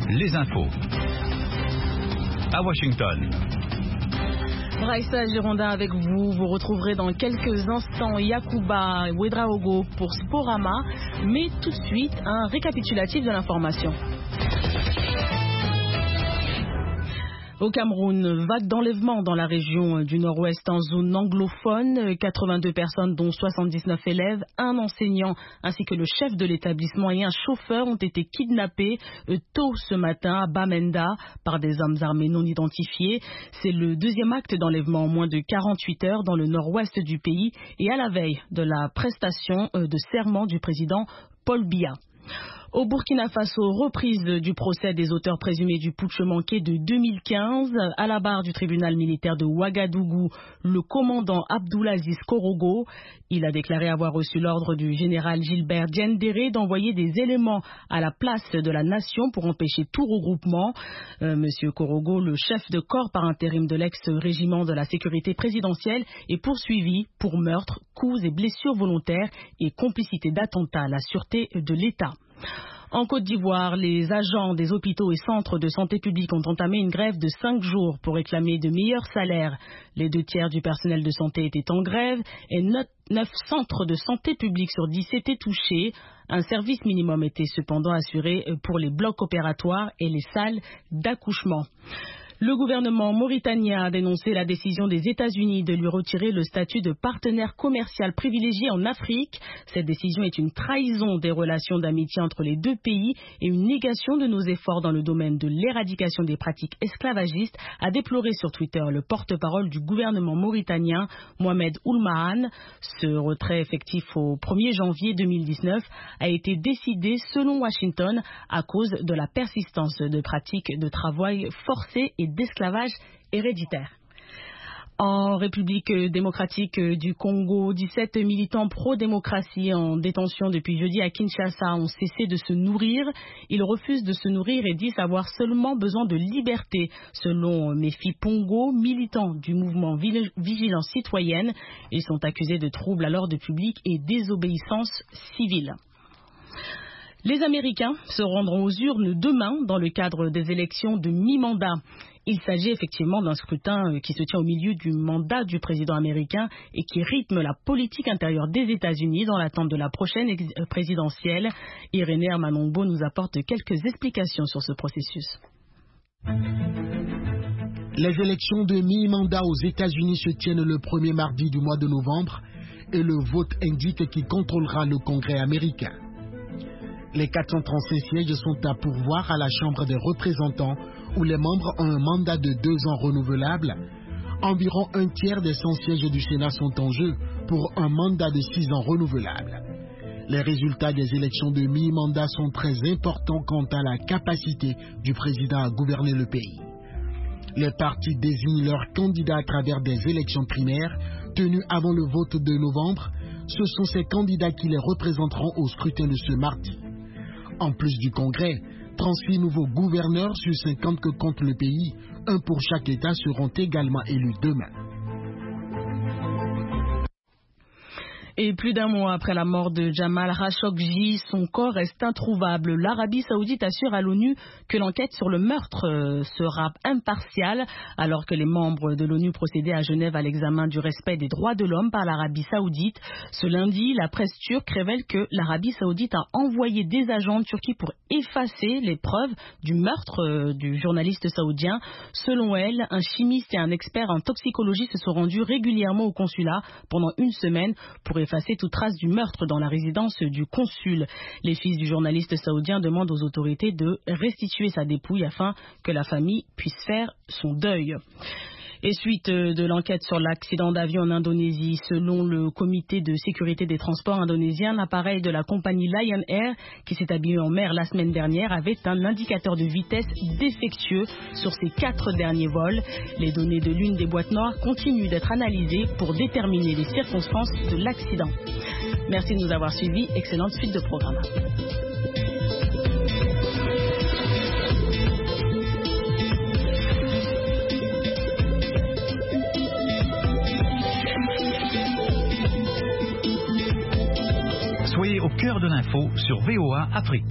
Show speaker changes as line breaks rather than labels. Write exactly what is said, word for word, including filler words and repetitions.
les infos. À Washington.
Raissa Girondin avec vous. Vous retrouverez dans quelques instants Yacouba Ouedraogo pour Sporama. Mais tout de suite, un récapitulatif de l'information. Au Cameroun, vague d'enlèvement dans la région du Nord-Ouest en zone anglophone. quatre-vingt-deux personnes, dont soixante-dix-neuf élèves, un enseignant ainsi que le chef de l'établissement et un chauffeur ont été kidnappés tôt ce matin à Bamenda par des hommes armés non identifiés. C'est le deuxième acte d'enlèvement en moins de quarante-huit heures dans le nord-ouest du pays et à la veille de la prestation de serment du président Paul Biya. Au Burkina Faso, reprise du procès des auteurs présumés du putsch manqué de deux mille quinze. À la barre du tribunal militaire de Ouagadougou, le commandant Abdoulaziz Korogo. Il a déclaré avoir reçu l'ordre du général Gilbert Diendéré d'envoyer des éléments à la place de la nation pour empêcher tout regroupement. Euh, Monsieur Korogo, le chef de corps par intérim de l'ex-régiment de la sécurité présidentielle, est poursuivi pour meurtre, coups et blessures volontaires et complicité d'attentat à la sûreté de l'État. En Côte d'Ivoire, les agents des hôpitaux et centres de santé publique ont entamé une grève de cinq jours pour réclamer de meilleurs salaires. Les deux tiers du personnel de santé étaient en grève et neuf centres de santé publique sur dix étaient touchés. Un service minimum était cependant assuré pour les blocs opératoires et les salles d'accouchement. Le gouvernement mauritanien a dénoncé la décision des États-Unis de lui retirer le statut de partenaire commercial privilégié en Afrique. Cette décision est une trahison des relations d'amitié entre les deux pays et une négation de nos efforts dans le domaine de l'éradication des pratiques esclavagistes, a déploré sur Twitter le porte-parole du gouvernement mauritanien, Mohamed Oulmahane. Ce retrait effectif au premier janvier deux mille dix-neuf a été décidé selon Washington à cause de la persistance de pratiques de travail forcé et d'esclavage héréditaire. En République démocratique du Congo, dix-sept militants pro-démocratie en détention depuis jeudi à Kinshasa ont cessé de se nourrir. Ils refusent de se nourrir et disent avoir seulement besoin de liberté, selon Méfi Pongo, militant du mouvement Vigilance citoyenne. Ils sont accusés de troubles à l'ordre public et désobéissance civile. Les Américains se rendront aux urnes demain dans le cadre des élections de mi-mandat. Il s'agit effectivement d'un scrutin qui se tient au milieu du mandat du président américain et qui rythme la politique intérieure des États-Unis dans l'attente de la prochaine présidentielle. Irénée Hermanongbo nous apporte quelques explications sur ce processus.
Les élections de mi-mandat aux États-Unis se tiennent le premier mardi du mois de novembre et le vote indique qui contrôlera le Congrès américain. Les quatre cent trente-cinq sièges sont à pourvoir à la Chambre des représentants où les membres ont un mandat de deux ans renouvelable. Environ un tiers des cent sièges du Sénat sont en jeu pour un mandat de six ans renouvelable. Les résultats des élections de mi-mandat sont très importants quant à la capacité du président à gouverner le pays. Les partis désignent leurs candidats à travers des élections primaires tenues avant le vote de novembre. Ce sont ces candidats qui les représenteront au scrutin de ce mardi. En plus du Congrès, trente-six nouveaux gouverneurs sur cinquante que compte le pays, un pour chaque État, seront également élus demain.
Et plus d'un mois après la mort de Jamal Khashoggi, son corps reste introuvable. L'Arabie Saoudite assure à l'ONU que l'enquête sur le meurtre sera impartiale, alors que les membres de l'ONU procédaient à Genève à l'examen du respect des droits de l'homme par l'Arabie Saoudite. Ce lundi, la presse turque révèle que l'Arabie Saoudite a envoyé des agents en Turquie pour effacer les preuves du meurtre du journaliste saoudien. Selon elle, un chimiste et un expert en toxicologie se sont rendus régulièrement au consulat pendant une semaine pour effacer toute trace du meurtre dans la résidence du consul. Les fils du journaliste saoudien demandent aux autorités de restituer sa dépouille afin que la famille puisse faire son deuil. Et suite de l'enquête sur l'accident d'avion en Indonésie, selon le comité de sécurité des transports indonésien, l'appareil de la compagnie Lion Air qui s'est abîmé en mer la semaine dernière avait un indicateur de vitesse défectueux sur ses quatre derniers vols. Les données de l'une des boîtes noires continuent d'être analysées pour déterminer les circonstances de l'accident. Merci de nous avoir suivis. Excellente suite de programme.
Soyez au cœur de l'info sur V O A Afrique.